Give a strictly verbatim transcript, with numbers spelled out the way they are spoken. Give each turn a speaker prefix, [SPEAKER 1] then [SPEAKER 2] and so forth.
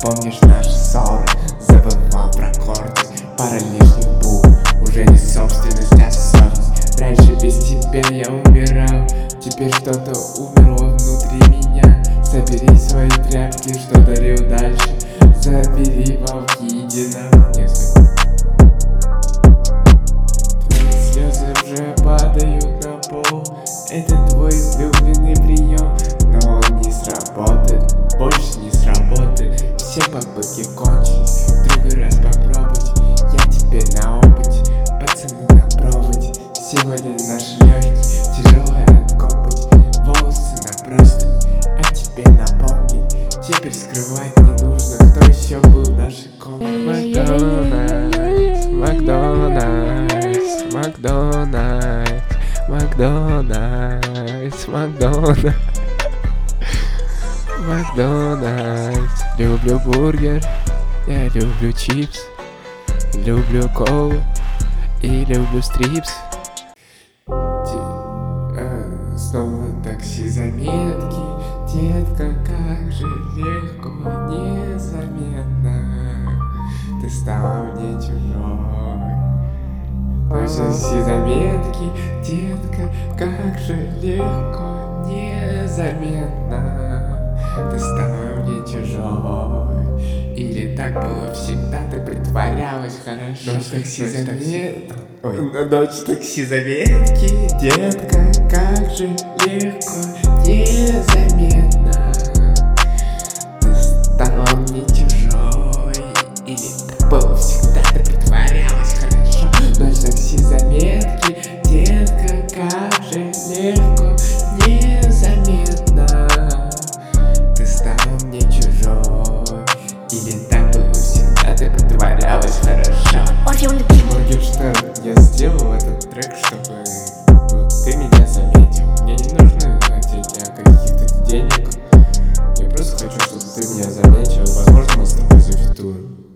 [SPEAKER 1] помнишь наши ссоры, забывал про гордость, пара лишних букв, уже не собственность, а совесть. Раньше без тебя я умирал, теперь что-то умерло внутри меня. Забери свои тряпки, что дарил дальше, забери волки, иди на мне. Твои слезы уже падают на пол, это твой излюбленный прием, но он не сработает, больше не сработает. Все попытки кончились, в другой раз попробовать. Я теперь на опыте, пацаны на проводе. Сегодня наш легкий, тяжелый откопать, волосы на простыне, а теперь напомнить. Теперь скрывать не нужно, кто еще был в нашей комнате. Макдональдс, Макдональдс, Макдональдс, Макдональдс, Макдональдс, Макдональдс. Люблю бургер, я люблю чипс, люблю колу и люблю стрипс. Снова такси заметки, детка, как же легко, незаметно ты стала мне чужой. Такси заметки, детка, как же легко, незаметно ты стала мне чужой. Или так было всегда, ты притворялась хорошо. Ночь такси заметки, ой, ночь такси заметки, детка, как же легко, незаметно ты стала мне чужой. Или так было всегда, ты притворялась хорошо. Ночь такси заметки, детка, как же легко, незаметно ты стала мне чужой. Или так было всегда, ты притворялась хорошо. Моргенштерн, я сделал этот трек, чтобы ты меня заметил. Мне не нужны от тебя каких-то денег, я просто хочу, чтобы ты меня заметил. Возможно, мы с тобой зафитуем.